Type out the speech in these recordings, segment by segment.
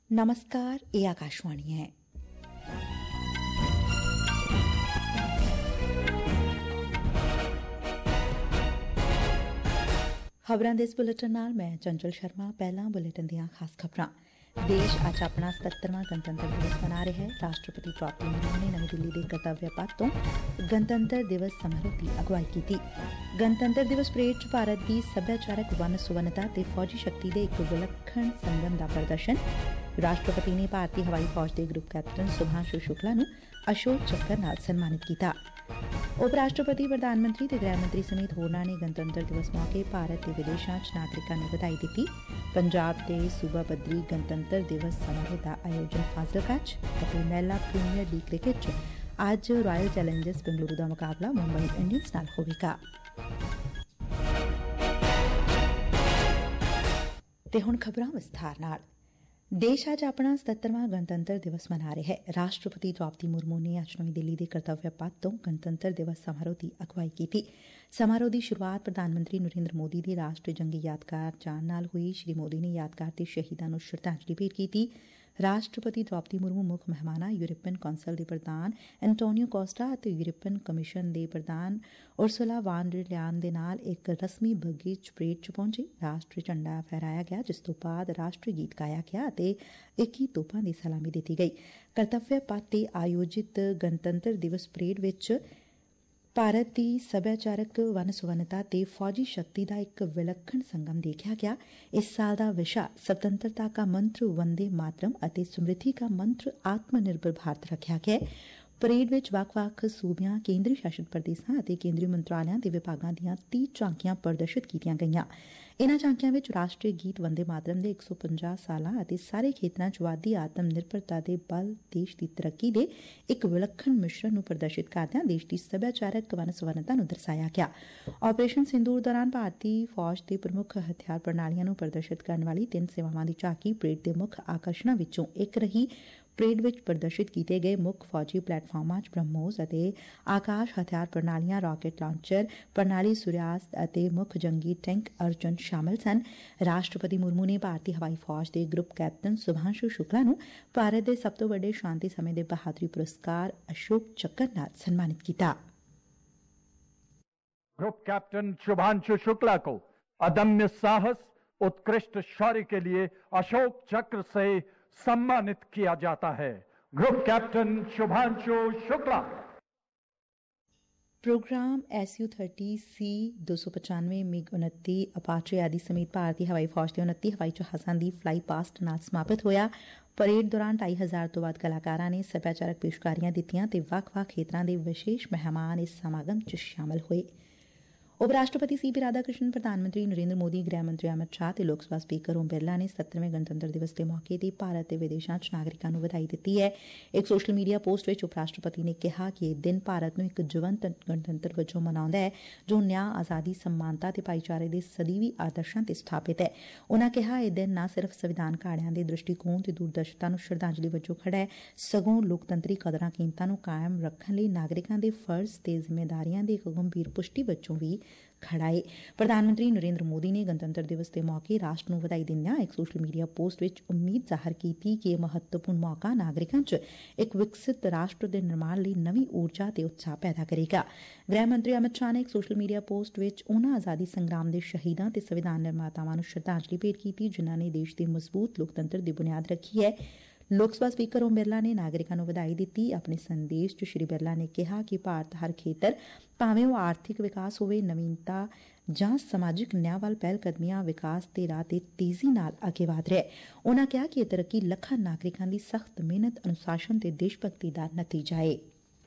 नमस्कार, ये आकाशवाणी है। खबरां दे इस बुलेटिन नाल मैं चंचल शर्मा। पहला बुलेटिन दियां खास खबरां। देश अज अपना 77वां गणतंत्र दिवस मना रहा है। राष्ट्रपति द्रौपदी मुर्मू ने नवी दिल्ली के कर्तव्य पथ तो गणतंत्र दिवस समारोह की अगवाई की। गणतंत्र दिवस परेड च भारत की सभ्याचारक वन सुवन्नता ते फौजी शक्ति के एक विलक्षण संगम का प्रदर्शन। राष्ट्रपति ने भारतीय हवाई फौज के ग्रुप कैप्टन सुभांशु शुक्ला नूं अशोक चक्कर नाल सन्मानित किया। उप राष्ट्रपति प्रधानमंत्री ते गृह मंत्री समेत होरनां ने गणतंत्र दिवस मौके भारत के विदेशों च नागरिकां नूं वधाई दित्ती। पंजाब के सूबा पद्धरी गणतंत्र दिवस समारोह का आयोजन फाजिलका च। महिला प्रीमियर लीग क्रिकेट च अज रॉयल चैलेंजर्स बेंगलुरू का मुकाबला मुंबई इंडियंस नाल होवेगा। ते हुण खबरां विस्तार नाल। देश अज अपना 77वां गणतंत्र दिवस मना रहा है। राष्ट्रपति द्रौपदी मुर्मू ने अज नवी दिल्ली के कर्तव्य पथ तो गणतंत्र दिवस समारोह की अगवाई की। समारोह की शुरुआत प्रधानमंत्री नरेंद्र मोदी के राष्ट्रीय जंगी यादगार जाण नाल हुई। श्री मोदी ने यादगार ते शहीदां नूं श्रद्धांजलि भेंट की। राष्ट्रपति द्रौपदी मुर्मू मुख मेहमानां यूरोपीयन कौंसल के प्रधान एंटोनियो कोस्टा ਅਤੇ यूरोपीयन कमीशन के प्रधान उर्सुला वान डर लियान ਦੇ ਨਾਲ एक रस्मी बग्गीच परेड च पहुंचे। राष्ट्रीय झंडा फहराया गया, जिस तो बाद राष्ट्रीय गीत गाया गया ਅਤੇ 21 ਤੋਪਾਂ ਦੀ सलामी ਦਿੱਤੀ गई। कर्तव्य पथ ਤੇ आयोजित गणतंत्र दिवस परेड विच भारत की सभ्याचारक वन सुवन्नता ते फौजी शक्ति का एक विलक्षण संगम देखा गया। इस साल का विषय स्वतंत्रता का मंत्र वंदे मातरम ਅਤੇ समृद्धि का मंत्र आत्मनिर्भर भारत रखा गया है। परेड विच ਵੱਖ-ਵੱਖ सूबियां, केंद्री शासित प्रदेशां ਅਤੇ केंद्रीय मंत्रालयां ਦੇ विभागां ਦੀਆਂ 30 ਝਾਂਕੀਆਂ ਪ੍ਰਦਰਸ਼ਿਤ ਕੀਤੀਆਂ ਗਈਆਂ। ਇਨ੍ਹਾਂ ਝਾਂਕੀਆਂ ਵਿੱਚ ਰਾਸ਼ਟਰੀ ਗੀਤ ਵੰਦੇ ਮਾਤਰਮ ਦੇ 150 ਸਾਲਾਂ ਅਤੇ ਸਾਰੇ ਖੇਤਰਾਂ 'ਚ ਵਾਧੀ ਆਤਮ ਨਿਰਭਰਤਾ ਦੇ ਬਲ ਦੇਸ਼ ਦੀ ਤਰੱਕੀ ਦੇ ਇੱਕ ਵਿਲੱਖਣ ਮਿਸ਼ਰਨ ਨੂੰ ਪ੍ਰਦਰਸ਼ਿਤ ਕਰਦਿਆਂ ਦੇਸ਼ ਦੀ ਸੱਭਿਆਚਾਰਕ ਵਨ ਸੁਵੰਨਤਾ ਨੂੰ ਦਰਸਾਇਆ ਗਿਆ। ਆਪਰੇਸ਼ਨ ਸਿੰਦੂਰ ਦੌਰਾਨ ਭਾਰਤੀ ਫੌਜ ਦੇ ਪ੍ਰਮੁੱਖ ਹਥਿਆਰ ਪ੍ਰਣਾਲੀਆਂ ਨੂੰ ਪ੍ਰਦਰਸ਼ਿਤ ਕਰਨ ਵਾਲੀ 3 ਸੇਵਾਵਾਂ ਦੀ ਝਾਕੀ ਪਰੇਡ ਦੇ ਮੁੱਖ ਆਕਰਸ਼ਣਾਂ ਵਿੱਚੋਂ ਇੱਕ ਰਹੀ। ਪਰੇਡ ਵਿੱਚ ਪ੍ਰਦਰਸ਼ਿਤ ਕੀਤੇ ਗਏ ਮੁੱਖ ਫੌਜੀ ਪਲੇਟਫਾਰਮਾਂ 'ਚ ਬ੍ਰਹਮੋਸ ਅਤੇ ਆਕਾਸ਼ ਹਥਿਆਰ ਪ੍ਰਣਾਲੀਆਂ, ਰਾਕੇਟ ਲਾਂਚਰ ਪ੍ਰਣਾਲੀ ਸੂਰਿਆਸਤ ਅਤੇ ਮੁੱਖ ਜੰਗੀ ਟੈਂਕ ਅਰਜੁਨ ਸ਼ਾਮਲ ਸਨ। ਰਾਸ਼ਟਰਪਤੀ ਮੁਰਮੂ ਨੇ ਭਾਰਤੀ ਹਵਾਈ ਫੌਜ ਦੇ ਗਰੁੱਪ ਕੈਪਟਨ ਸੁਭਾਂਸ਼ੂ ਸ਼ੁਕਲਾ ਨੂੰ ਭਾਰਤ ਦੇ ਸਭ ਤੋਂ ਵੱਡੇ ਸ਼ਾਂਤੀ ਸਮੇਂ ਦੇ ਬਹਾਦਰੀ ਪੁਰਸਕਾਰ ਅਸ਼ੋਕ ਚੱਕਰ ਨਾਲ ਸਨਮਾਨਿਤ ਕੀਤਾ। ग्रुप कैप्टन शुभांशु शुक्ला को अदम्य साहस, उत्कृष्ट शौर्य के लिए अशोक चक्र से सम्मानित किया जाता है। Group captain Shubhanshu Shukla. Program SU-30C 295 MiG-29 Apache आदि समेत भारतीय हवाई फौज के 29 हवाई जहाज़ां की फ्लाई पास्ट नाल समाप्त होया। परेड दौरान 2500 ਤੋਂ ਵੱਧ ਕਲਾਕਾਰਾਂ ਨੇ ਸੱਭਿਆਚਾਰਕ ਪੇਸ਼ਕਾਰੀਆਂ ਦਿੱਤੀਆਂ ਤੇ ਵੱਖ-ਵੱਖ ਖੇਤਰਾਂ ਦੇ ਵਿਸ਼ੇਸ਼ ਮਹਿਮਾਨ ਇਸ ਸਮਾਗਮ 'ਚ ਸ਼ਾਮਲ ਹੋਏ। ਉਪ ਰਾਸ਼ਟਰਪਤੀ CP ਰਾਧਾਕ੍ਰਿਸ਼ਨ, ਪ੍ਰਧਾਨ ਮੰਤਰੀ ਨਰਿੰਦਰ ਮੋਦੀ, ਗ੍ਰਹਿ ਮੰਤਰੀ ਅਮਿਤ ਸ਼ਾਹ ਤੇ ਲੋਕ ਸਭਾ ਸਪੀਕਰ ਓਮ ਬਿਰਲਾ ਨੇ 77ਵੇਂ ਗਣਤੰਤਰ ਦਿਵਸ ਦੇ ਮੌਕੇ ਤੇ ਭਾਰਤ ਦੇ ਵਿਦੇਸ਼ਾਂ 'ਚ ਨਾਗਰਿਕਾਂ ਨੂੰ ਵਧਾਈ ਦਿੱਤੀ ਹੈ। ਇੱਕ ਸੋਸ਼ਲ ਮੀਡੀਆ ਪੋਸਟ ਵਿੱਚ ਉਪ ਰਾਸ਼ਟਰਪਤੀ ਨੇ ਕਿਹਾ ਕਿ ਇਹ ਦਿਨ ਭਾਰਤ ਨੂੰ ਇੱਕ ਜੀਵੰਤ ਗਣਤੰਤਰ ਵਜੋਂ ਮਨਾਉਂਦਾ ਹੈ ਜੋ ਨਿਆਂ, ਆਜ਼ਾਦੀ, ਸਮਾਨਤਾ ਤੇ ਭਾਈਚਾਰੇ ਦੇ ਸਦੀਵੀ ਆਦਰਸ਼ਾਂ ਤੇ ਸਥਾਪਿਤ ਹੈ। ਉਨ੍ਹਾਂ ਕਿਹਾ ਇਹ ਦਿਨ ਨਾ ਸਿਰਫ ਸੰਵਿਧਾਨ ਘਾੜਿਆਂ ਦੇ ਦ੍ਰਿਸ਼ਟੀਕੋਣ ਤੇ ਦੂਰਦਰਸ਼ਤਾ ਨੂੰ ਸ਼ਰਧਾਂਜਲੀ ਵਜੋਂ ਖੜਾ ਹੈ, ਸਗੋਂ ਲੋਕਤੰਤਰੀ ਕਦਰਾਂ ਕੀਮਤਾਂ ਨੂੰ ਕਾਇਮ ਰੱਖਣ ਲਈ ਨਾਗਰਿਕਾਂ ਦੇ ਫਰਜ਼ ਤੇ ਜ਼ਿੰਮੇਦਾਰੀਆਂ ਦੀ ਇੱਕ ਗੰਭੀਰ ਪੁਸ਼ਟੀ ਵਜੋਂ ਵੀ ਖੜਾ ਏ। ਪ੍ਰਧਾਨ ਮੰਤਰੀ ਨਰਿੰਦਰ ਮੋਦੀ ਨੇ ਗਣਤੰਤਰ ਦਿਵਸ ਦੇ ਮੌਕੇ ਰਾਸ਼ਟਰ ਨੂੰ ਵਧਾਈ ਦਿੰਦਿਆਂ ਇੱਕ ਸੋਸ਼ਲ ਮੀਡੀਆ ਪੋਸਟ ਵਿੱਚ ਉਮੀਦ ਜ਼ਾਹਰ ਕੀਤੀ ਕਿ ਇਹ ਮਹੱਤਵਪੂਰਨ ਮੌਕਾ ਨਾਗਰਿਕਾਂ 'ਚ ਇੱਕ ਵਿਕਸਿਤ ਰਾਸ਼ਟਰ ਦੇ ਨਿਰਮਾਣ ਲਈ ਨਵੀਂ ਊਰਜਾ ਤੇ ਉਤਸ਼ਾਹ ਪੈਦਾ ਕਰੇਗਾ। ਗ੍ਰਹਿ ਮੰਤਰੀ ਅਮਿਤ ਸ਼ਾਹ ਨੇ ਇੱਕ ਸੋਸ਼ਲ ਮੀਡੀਆ ਪੋਸਟ ਵਿੱਚ ਉਨ੍ਹਾਂ ਆਜ਼ਾਦੀ ਸੰਗਰਾਮ ਦੇ ਸ਼ਹੀਦਾਂ ਤੇ ਸੰਵਿਧਾਨ ਨਿਰਮਾਤਾਵਾਂ ਨੂੰ ਸ਼ਰਧਾਂਜਲੀ ਭੇਟ ਕੀਤੀ ਜਿਨ੍ਹਾਂ ਨੇ ਦੇਸ਼ ਦੇ ਮਜ਼ਬੂਤ ਲੋਕਤੰਤਰ ਦੀ ਬੁਨਿਆਦ ਰੱਖੀ ਹੈ। ਲੋਕ ਸਭਾ ਸਪੀਕਰ ਓਮ ਬਿਰਲਾ ਨੇ ਨਾਗਰਿਕਾਂ ਨੂੰ ਵਧਾਈ ਦਿੱਤੀ। ਆਪਣੇ ਸੰਦੇਸ਼ 'ਚ ਸ਼੍ਰੀ ਬਿਰਲਾ ਨੇ ਕਿਹਾ ਕਿ ਭਾਰਤ ਹਰ ਖੇਤਰ, ਭਾਵੇਂ ਉਹ ਆਰਥਿਕ ਵਿਕਾਸ ਹੋਵੇ, ਨਵੀਨਤਾ ਜਾਂ ਸਮਾਜਿਕ ਨਿਆਂ ਵੱਲ ਪਹਿਲ ਕਦਮੀਆਂ ਵਿਕਾਸ ਦੇ ਰਾਹ ਤੇ ਤੇਜ਼ੀ ਨਾਲ ਅੱਗੇ ਵਧ ਰਿਹਾ ਹੈ। ਉਨ੍ਹਾਂ ਕਿਹਾ ਕਿ ਇਹ ਤਰੱਕੀ ਲੱਖਾਂ ਨਾਗਰਿਕਾਂ ਦੀ ਸਖਤ ਮਿਹਨਤ, ਅਨੁਸ਼ਾਸਨ ਤੇ ਦੇਸ਼ ਭਗਤੀ ਦਾ ਨਤੀਜਾ ਏ।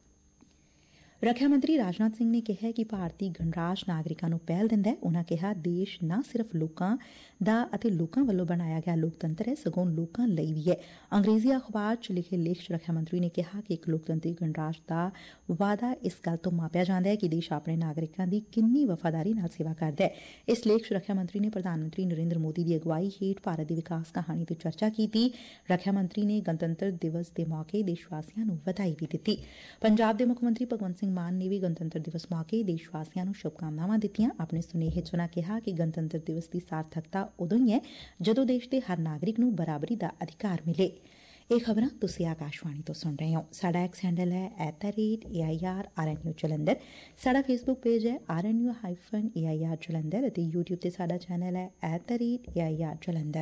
ਰੱਖਿਆ ਮੰਤਰੀ ਰਾਜਨਾਥ ਸਿੰਘ ਨੇ ਕਿਹਾ ਕਿ ਭਾਰਤੀ ਗਣਰਾਜ ਨਾਗਰਿਕਾਂ ਨੂੰ ਪਹਿਲ ਦਿੰਦਾ ਹੈ। ਉਨ੍ਹਾਂ ਕਿਹਾ ਦੇਸ਼ ਨਾ ਸਿਰਫ ਲੋਕਾਂ ਦਾ ਅਤੇ ਲੋਕਾਂ ਵੱਲੋਂ ਬਣਾਇਆ ਗਿਆ ਲੋਕਤੰਤਰ ਹੈ, ਸਗੋਂ ਲੋਕਾਂ ਲਈ ਵੀ ਹੈ। ਅੰਗਰੇਜ਼ੀ ਅਖਬਾਰ 'ਚ ਲਿਖੇ ਲੇਖ 'ਚ ਰੱਖਿਆ ਮੰਤਰੀ ਨੇ ਕਿਹਾ ਕਿ ਇੱਕ ਲੋਕਤੰਤਰੀ ਗਣਰਾਜ ਦਾ ਵਾਅਦਾ ਇਸ ਗੱਲ ਤੋਂ ਮਾਪਿਆ ਜਾਂਦਾ ਹੈ ਕਿ ਦੇਸ਼ ਆਪਣੇ ਨਾਗਰਿਕਾਂ ਦੀ ਕਿੰਨੀ ਵਫਾਦਾਰੀ ਨਾਲ ਸੇਵਾ ਕਰਦਾ ਹੈ। ਇਸ ਲੇਖ 'ਚ ਰੱਖਿਆ ਮੰਤਰੀ ਨੇ ਪ੍ਰਧਾਨ ਮੰਤਰੀ ਨਰਿੰਦਰ ਮੋਦੀ ਦੀ ਅਗਵਾਈ ਹੇਠ ਭਾਰਤ ਦੀ ਵਿਕਾਸ ਕਹਾਣੀ ਤੇ ਚਰਚਾ ਕੀਤੀ। ਰੱਖਿਆ ਮੰਤਰੀ ਨੇ ਗਣਤੰਤਰ ਦਿਵਸ ਦੇ ਮੌਕੇ ਦੇਸ਼ ਵਾਸੀਆਂ ਨੂੰ ਵਧਾਈ ਵੀ ਦਿੱਤੀ। ਪੰਜਾਬ ਦੇ ਮੁੱਖ ਮੰਤਰੀ ਭਗਵੰਤ ਸਿੰਘ ਸਿੰਘ ਮਾਨ ਨੇ ਵੀ ਗਣਤੰਤਰ ਦਿਵਸ ਮੌਕੇ ਦੇਸ਼ ਵਾਸੀਆਂ ਨੂੰ ਸ਼ੁਭਕਾਮਨਾਵਾਂ ਦਿੱਤੀਆਂ। ਆਪਣੇ ਸੁਨੇਹੇ 'ਚ ਉਨ੍ਹਾਂ ਕਿਹਾ ਕਿ ਗਣਤੰਤਰ ਦਿਵਸ ਦੀ ਸਾਰਥਕਤਾ ਉਦੋਂ ਹੀ ਹੈ ਜਦੋਂ ਦੇਸ਼ ਦੇ ਹਰ ਨਾਗਰਿਕ ਨੂੰ ਬਰਾਬਰੀ ਦਾ ਅਧਿਕਾਰ ਮਿਲੇ। ਇਹ ਖਬਰਾਂ ਤੁਸੀਂ ਆਕਾਸ਼ਵਾਣੀ ਤੋਂ ਸੁਣ ਰਹੇ ਹੋ। ਸਾਡਾ ਐਕਸ ਹੈਂਡਲ ਹੈ @AIRRNU ਜਲੰਧਰ। ਸਾਡਾ ਫੇਸਬੁੱਕ ਪੇਜ ਹੈ RNU-AIR ਜਲੰਧਰ ਅਤੇ YouTube ਤੇ ਸਾਡਾ ਚੈਨਲ ਹੈ @AIR ਜਲੰਧਰ।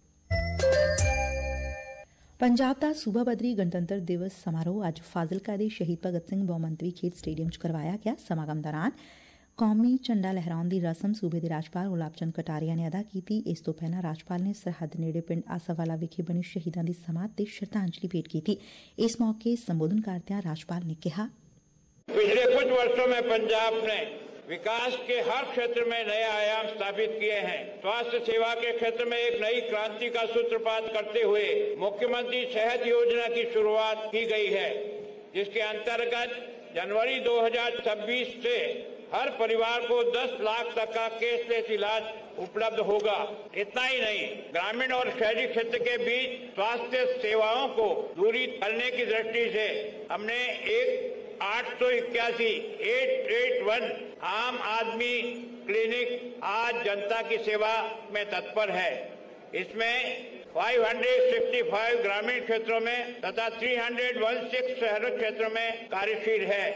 ਪੰਜਾਬ ਦਾ ਸੂਬਾ ਪੱਧਰੀ ਗਣਤੰਤਰ ਦਿਵਸ ਸਮਾਰੋਹ ਅੱਜ ਫਾਜ਼ਿਲਕਾ ਦੇ ਸ਼ਹੀਦ ਭਗਤ ਸਿੰਘ ਬਹੁਮੰਤਵੀ ਖੇਡ ਸਟੇਡੀਅਮ 'ਚ ਕਰਵਾਇਆ ਗਿਆ। ਸਮਾਗਮ ਦੌਰਾਨ ਕੌਮੀ ਝੰਡਾ ਲਹਿਰਾਉਣ ਦੀ ਰਸਮ ਸੂਬੇ ਦੇ ਰਾਜਪਾਲ ਗੁਲਾਬ ਚੰਦ ਕਟਾਰੀਆ ਨੇ ਅਦਾ ਕੀਤੀ। ਇਸ ਤੋਂ ਪਹਿਲਾਂ ਰਾਜਪਾਲ ਨੇ ਸਰਹੱਦ ਨੇੜੇ ਪਿੰਡ ਆਸਾਵਾਲਾ ਵਿਖੇ ਬਣੀ ਸ਼ਹੀਦਾਂ ਦੀ ਸਮਾਧ ਤੇ ਸ਼ਰਧਾਂਜਲੀ ਭੇਟ ਕੀਤੀ। ਇਸ ਮੌਕੇ ਸੰਬੋਧਨ ਕਰਦਿਆਂ ਰਾਜਪਾਲ ਨੇ ਕਿਹਾ, पिछले कुछ वर्षों में पंजाब ने विकास के हर क्षेत्र में नए आयाम स्थापित किए हैं। स्वास्थ्य सेवा के क्षेत्र में एक नई क्रांति का सूत्रपात करते हुए मुख्यमंत्री सेहत योजना की शुरुआत की गई है, जिसके अंतर्गत जनवरी 2026 से हर परिवार को 10 लाख तक का कैशलेस इलाज उपलब्ध होगा। इतना ही नहीं, ग्रामीण और शहरी क्षेत्र के बीच स्वास्थ्य सेवाओं को दूरी करने की दृष्टि से हमने 881 आम आदमी क्लिनिक आज जनता की सेवा में तत्पर है। इसमें 565 ग्रामीण क्षेत्रों में तथा 316 शहरी क्षेत्रों में कार्यशील है।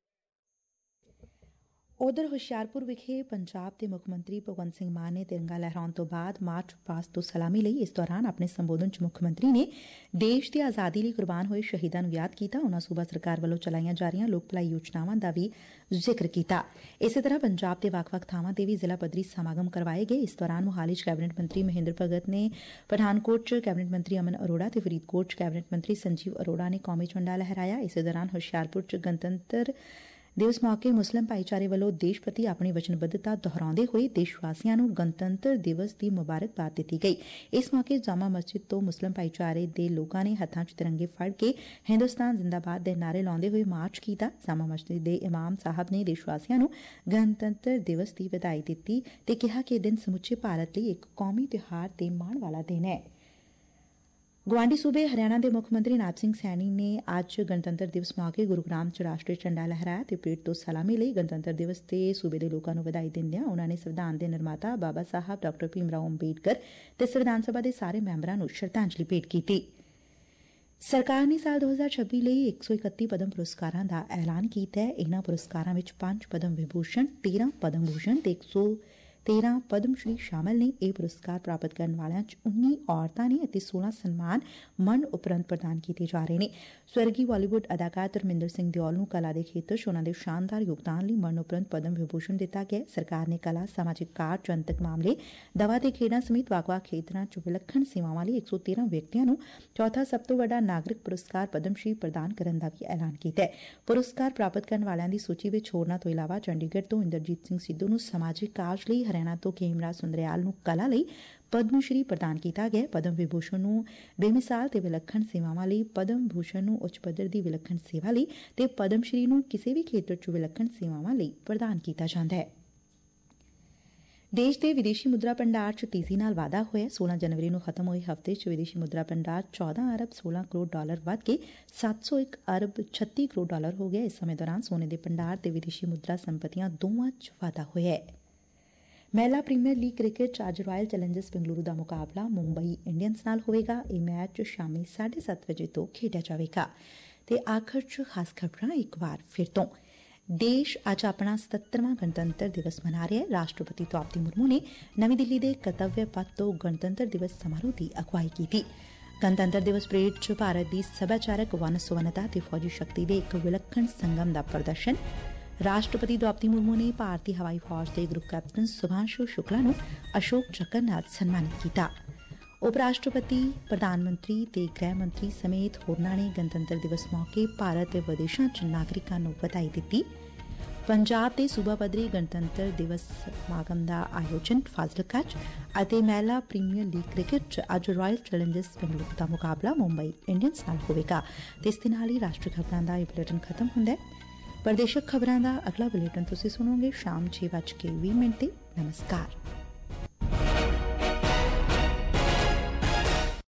ਉਧਰ ਹੁਸ਼ਿਆਰਪੁਰ ਵਿਖੇ ਪੰਜਾਬ ਦੇ ਮੁੱਖ ਮੰਤਰੀ ਭਗਵੰਤ ਸਿੰਘ ਮਾਨ ਨੇ ਤਿਰੰਗਾ ਲਹਿਰਾਉਣ ਤੋਂ ਬਾਅਦ ਮਾਰਚ ਪਾਸਟ ਤੋਂ ਸਲਾਮੀ ਲਈ। ਇਸ ਦੌਰਾਨ ਆਪਣੇ ਸੰਬੋਧਨ 'ਚ ਮੁੱਖ ਮੰਤਰੀ ਨੇ ਦੇਸ਼ ਦੀ ਆਜ਼ਾਦੀ ਲਈ ਕੁਰਬਾਨ ਹੋਏ ਸ਼ਹੀਦਾਂ ਨੂੰ ਯਾਦ ਕੀਤਾ। ਉਨ੍ਹਾਂ ਸੂਬਾ ਸਰਕਾਰ ਵੱਲੋਂ ਚਲਾਈਆਂ ਜਾ ਰਹੀਆਂ ਲੋਕ ਭਲਾਈ ਯੋਜਨਾਵਾਂ ਦਾ ਵੀ ਜ਼ਿਕਰ ਕੀਤਾ। ਇਸੇ ਤਰ੍ਹਾਂ ਪੰਜਾਬ ਦੇ ਵੱਖ-ਵੱਖ ਥਾਵਾਂ ਤੇ ਵੀ ਜ਼ਿਲ੍ਹਾ ਪੱਧਰੀ ਸਮਾਗਮ ਕਰਵਾਏ ਗਏ। ਇਸ ਦੌਰਾਨ ਮੁਹਾਲੀ 'ਚ ਕੈਬਨਿਟ ਮੰਤਰੀ ਮਹਿੰਦਰ ਭਗਤ ਨੇ, ਪਠਾਨਕੋਟ 'ਚ ਕੈਬਨਿਟ ਮੰਤਰੀ ਅਮਨ ਅਰੋੜਾ ਤੇ ਫਰੀਦਕੋਟ 'ਚ ਕੈਬਨਿਟ ਮੰਤਰੀ ਸੰਜੀਵ ਅਰੋੜਾ ਨੇ ਕੌਮੀ ਝੰਡਾ ਲਹਿਰਾਇਆ। ਇਸੇ ਦੌਰਾਨ ਹੁਸ਼ਿਆਰਪੁਰ 'ਚ ਗਣਤੰਤਰ ਦਿਵਸ ਮੌਕੇ ਮੁਸਲਿਮ ਭਾਈਚਾਰੇ ਵੱਲੋਂ ਦੇਸ਼ ਪ੍ਰਤੀ ਆਪਣੀ ਵਚਨਬੱਧਤਾ ਦੁਹਰਾਉਂਦੇ ਹੋਏ ਦੇਸ਼ ਵਾਸੀਆਂ ਨੂੰ ਗਣਤੰਤਰ ਦਿਵਸ ਦੀ ਮੁਬਾਰਕਬਾਦ ਦਿੱਤੀ ਗਈ। ਇਸ ਮੌਕੇ ਜਾਮਾ ਮਸਜਿਦ ਤੋਂ ਮੁਸਲਿਮ ਭਾਈਚਾਰੇ ਦੇ ਲੋਕਾਂ ਨੇ ਹੱਥਾਂ 'ਚ ਤਿਰੰਗੇ ਫੜ ਕੇ ਹਿੰਦੁਸਤਾਨ ਜ਼ਿੰਦਾਬਾਦ ਦੇ ਨਾਅਰੇ ਲਾਉਂਦੇ ਹੋਏ ਮਾਰਚ ਕੀਤਾ। ਜਾਮਾ ਮਸਜਿਦ ਦੇ ਇਮਾਮ ਸਾਹਿਬ ਨੇ ਦੇਸ਼ ਵਾਸੀਆਂ ਨੂੰ ਗਣਤੰਤਰ ਦਿਵਸ ਦੀ ਵਧਾਈ ਦਿੱਤੀ ਤੇ ਕਿਹਾ ਕਿ ਇਹ ਦਿਨ ਸਮੁੱਚੇ ਭਾਰਤ ਲਈ ਇੱਕ ਕੌਮੀ ਤਿਉਹਾਰ ਤੇ ਮਾਣ ਵਾਲਾ ਦਿਨ ਹੈ। ਗੁਆਂਢੀ ਸੂਬੇ ਹਰਿਆਣਾ ਦੇ ਮੁੱਖ ਮੰਤਰੀ ਨਾਇਬ ਸਿੰਘ ਸੈਣੀ ਨੇ ਅੱਜ ਗਣਤੰਤਰ ਦਿਵਸ ਮੌਕੇ ਗੁਰੂਗ੍ਰਾਮ 'ਚ ਰਾਸ਼ਟਰੀ ਝੰਡਾ ਲਹਿਰਾਇਆ ਤੇ ਪਰੇਡ ਤੋਂ ਸਲਾਮੀ ਲਈ। ਗਣਤੰਤਰ ਦਿਵਸ ਤੇ ਸੂਬੇ ਦੇ ਲੋਕਾਂ ਨੂੰ ਵਧਾਈ ਦਿੰਦਿਆਂ ਉਨ੍ਹਾਂ ਨੇ ਸੰਵਿਧਾਨ ਦੇ ਨਿਰਮਾਤਾ ਬਾਬਾ ਸਾਹਿਬ ਡਾ. ਭੀਮ ਰਾਓ ਅੰਬੇਡਕਰ ਤੇ ਸੰਵਿਧਾਨ ਸਭਾ ਦੇ ਸਾਰੇ ਮੈਂਬਰਾਂ ਨੂੰ ਸ਼ਰਧਾਂਜਲੀ ਭੇਟ ਕੀਤੀ। ਸਰਕਾਰ ਨੇ ਸਾਲ 2026 ਲਈ 131 ਪਦਮ ਪੁਰਸਕਾਰਾਂ ਦਾ ਐਲਾਨ ਕੀਤਾ ਹੈ। ਇਨ੍ਹਾਂ ਪੁਰਸਕਾਰਾਂ ਵਿੱਚ 5 ਪਦਮ ਵਿਭੂਸ਼ਣ, 13 ਪਦਮ ਭੂਸ਼ਣ ਤੇ 113 ਪਦਮ ਸ਼੍ਰੀ ਸ਼ਾਮਲ ਨੇ। ਇਹ ਪੁਰਸਕਾਰ ਪ੍ਰਾਪਤ ਕਰਨ ਵਾਲਿਆਂ 'ਚ 19 ਔਰਤਾਂ ਨੇ ਅਤੇ 16 ਸਨਮਾਨ ਮਰਨ ਉਪਰੰਤ ਪ੍ਰਦਾਨ ਕੀਤੇ ਜਾ ਰਹੇ ਨੇ। ਸਵਰਗੀ ਬਾਲੀਵੁੱਡ ਅਦਾਕਾਰ ਧਰਮਿੰਦਰ ਸਿੰਘ ਦਿਓਲ ਨੂੰ ਕਲਾ ਦੇ ਖੇਤਰ 'ਚ ਉਨ੍ਹਾਂ ਦੇ ਸ਼ਾਨਦਾਰ ਯੋਗਦਾਨ ਲਈ ਮਰਨ ਉਪਰੰਤ ਪਦਮ ਵਿਭੂਸ਼ਣ ਦਿੱਤਾ ਗਿਆ। ਸਰਕਾਰ ਨੇ ਕਲਾ, ਸਮਾਜਿਕ ਕਾਰਜ, ਜਨਤਕ ਮਾਮਲੇ, ਦਵਾ ਤੇ ਖੇਡਾਂ ਸਮੇਤ ਵੱਖ-ਵੱਖ ਖੇਤਰਾਂ 'ਚ ਵਿਲੱਖਣ ਸੇਵਾਵਾਂ ਲਈ 113 ਵਿਅਕਤੀਆਂ ਨੂੰ ਚੌਥਾ ਸਭ ਤੋਂ ਵੱਡਾ ਨਾਗਰਿਕ ਪੁਰਸਕਾਰ ਪਦਮ ਸ਼੍ਰੀ ਪ੍ਰਦਾਨ ਕਰਨ ਦਾ ਵੀ ਐਲਾਨ ਕੀਤਾ ਹੈ। ਪੁਰਸਕਾਰ ਪ੍ਰਾਪਤ ਕਰਨ ਵਾਲਿਆਂ ਦੀ ਸੂਚੀ ਵਿੱਚ ਹੋਰਨਾਂ ਤੋਂ ਇਲਾਵਾ ਚੰਡੀਗੜ੍ਹ ਤੋਂ ਇੰਦਰਜੀਤ ਸਿੰਘ ਸਿੱਧੂ ਨੂੰ ਸਮਾਜਿਕ ਕਾਰਜ ਲਈ, ਹਰਿਆਣਾ ਤੋਂ ਖੇਮਰਾਜ ਸੁੰਦਰਿਆਲ ਨੂੰ ਕਲਾ ਲਈ ਪਦਮ ਸ਼੍ਰੀ ਪ੍ਰਦਾਨ ਕੀਤਾ ਗਿਆ। ਪਦਮ ਵਿਭੂਸ਼ਣ ਨੂੰ ਬੇਮਿਸਾਲ ਤੇ ਵਿਲੱਖਣ ਸੇਵਾਵਾਂ ਲਈ, ਪਦਮ ਭੂਸ਼ਣ ਨੂੰ ਉੱਚ ਪੱਧਰ ਦੀ ਵਿਲੱਖਣ ਸੇਵਾ ਲਈ ਤੇ ਪਦਮ ਸ਼੍ਰੀ ਨੂੰ ਕਿਸੇ ਵੀ ਖੇਤਰ 'ਚ ਵਿਲੱਖਣ ਸੇਵਾਵਾਂ ਲਈ ਪ੍ਰਦਾਨ ਕੀਤਾ ਜਾਂਦਾ ਹੈ। ਦੇਸ਼ ਦੇ ਵਿਦੇਸ਼ੀ ਮੁਦਰਾ ਭੰਡਾਰ 'ਚ ਤੇਜ਼ੀ ਨਾਲ ਵਾਧਾ ਹੋਇਆ। 16 ਜਨਵਰੀ ਨੂੰ ਖਤਮ ਹੋਏ ਹਫ਼ਤੇ 'ਚ ਵਿਦੇਸ਼ੀ ਮੁਦਰਾ ਭੰਡਾਰ 14 ਅਰਬ 16 ਕਰੋੜ ਡਾਲਰ ਵੱਧ ਕੇ 701 ਅਰਬ 36 ਕਰੋੜ ਡਾਲਰ ਹੋ ਗਿਆ। ਇਸ ਸਮੇਂ ਦੌਰਾਨ ਸੋਨੇ ਦੇ ਭੰਡਾਰ ਤੇ ਵਿਦੇਸ਼ੀ ਮੁਦਰਾ ਸੰਪਤੀਆਂ ਦੋਵਾਂ 'ਚ ਵਾਧਾ ਹੋਇਆ ਹੈ। ਮਹਿਲਾ ਪ੍ਰੀਮੀਅਰ ਲੀਗ ਕ੍ਰਿਕਟ 'ਚ ਅੱਜ ਰਾਇਲ ਚੈਲੰਜਰਸ ਬੰਗਲੁਰੂ ਦਾ ਮੁਕਾਬਲਾ ਮੁੰਬਈ ਇੰਡੀਅਨਸ ਨਾਲ ਹੋਵੇਗਾ। ਇਹ ਮੈਚ ਸ਼ਾਮੀ 7:30 ਵਜੇ ਤੋਂ ਖੇਡਿਆ ਜਾਵੇਗਾ। ਤੇ ਆਖਰ 'ਚ ਖਾਸ ਖਬਰਾਂ ਇੱਕ ਵਾਰ ਫਿਰ ਤੋਂ। ਦੇਸ਼ ਅੱਜ ਆਪਣਾ 77ਵਾਂ ਗਣਤੰਤਰ ਦਿਵਸ ਮਨਾ ਰਿਹਾ ਹੈ। ਰਾਸ਼ਟਰਪਤੀ ਦ੍ਰੌਪਦੀ ਮੁਰਮੂ ਨੇ ਨਵੀਂ ਦਿੱਲੀ ਦੇ ਕਰਤੱਵਯ ਪਥ ਤੋਂ ਗਣਤੰਤਰ ਦਿਵਸ ਸਮਾਰੋਹ ਦੀ ਅਗਵਾਈ ਕੀਤੀ। ਗਣਤੰਤਰ ਦਿਵਸ ਪਰੇਡ 'ਚ ਭਾਰਤ ਦੀ ਸੱਭਿਆਚਾਰਕ ਵੰਨ-ਸੁਵੰਨਤਾ ਤੇ ਫੌਜੀ ਸ਼ਕਤੀ ਦੇ ਇੱਕ ਵਿਲੱਖਣ ਸੰਗਮ ਦਾ ਪ੍ਰਦਰਸ਼ਨ। ਰਾਸ਼ਟਰਪਤੀ ਦ੍ਰੌਪਦੀ ਮੁਰਮੂ ਨੇ ਭਾਰਤੀ ਹਵਾਈ ਫੌਜ ਦੇ ਗਰੁੱਪ ਕੈਪਟਨ ਸੁਭਾਂਸ਼ੂ ਸ਼ੁਕਲਾ ਨੂੰ ਅਸ਼ੋਕ ਚੱਕਰ ਨਾਲ ਸਨਮਾਨਿਤ ਕੀਤਾ। ਉਪ ਰਾਸ਼ਟਰਪਤੀ, ਪ੍ਰਧਾਨ ਮੰਤਰੀ ਤੇ ਗ੍ਰਹਿ ਮੰਤਰੀ ਸਮੇਤ ਹੋਰਨਾਂ ਨੇ ਗਣਤੰਤਰ ਦਿਵਸ ਮੌਕੇ ਭਾਰਤ ਤੇ ਵਿਦੇਸ਼ਾਂ 'ਚ ਨਾਗਰਿਕਾਂ ਨੂੰ ਵਧਾਈ ਦਿੱਤੀ। ਪੰਜਾਬ ਦੇ ਸੂਬਾ ਪੱਧਰੀ ਗਣਤੰਤਰ ਦਿਵਸ ਸਮਾਗਮ ਦਾ ਆਯੋਜਨ ਫਾਜ਼ਿਲਕਾ 'ਚ ਅਤੇ ਮਹਿਲਾ ਪ੍ਰੀਮੀਅਰ ਲੀਗ ਕ੍ਰਿਕਟ 'ਚ ਅੱਜ ਰਾਇਲ ਚੈਲੰਜਰਸ ਬੰਗਲੁਰੂ ਦਾ ਮੁਕਾਬਲਾ ਮੁੰਬਈ ਇੰਡੀਅਨਸ ਨਾਲ ਹੋਵੇਗਾ। ਤੇ ਇਸ ਦੇ ਨਾਲ ਹੀ ਰਾਸ਼ਟਰੀ ਖਬਰਾਂ ਦਾ ਇਹ ਬੁਲੇਟਿਨ ਖਤਮ ਹੁੰਦਾ ਹੈ। ਪ੍ਰਦੇਸ਼ਕ ਖਬਰਾਂ ਦਾ ਅਗਲਾ ਬੁਲੇਟਿਨ ਤੁਸੀਂ ਸੁਣੋਗੇ ਸ਼ਾਮ 6:20 ਤੇ। ਨਮਸਕਾਰ।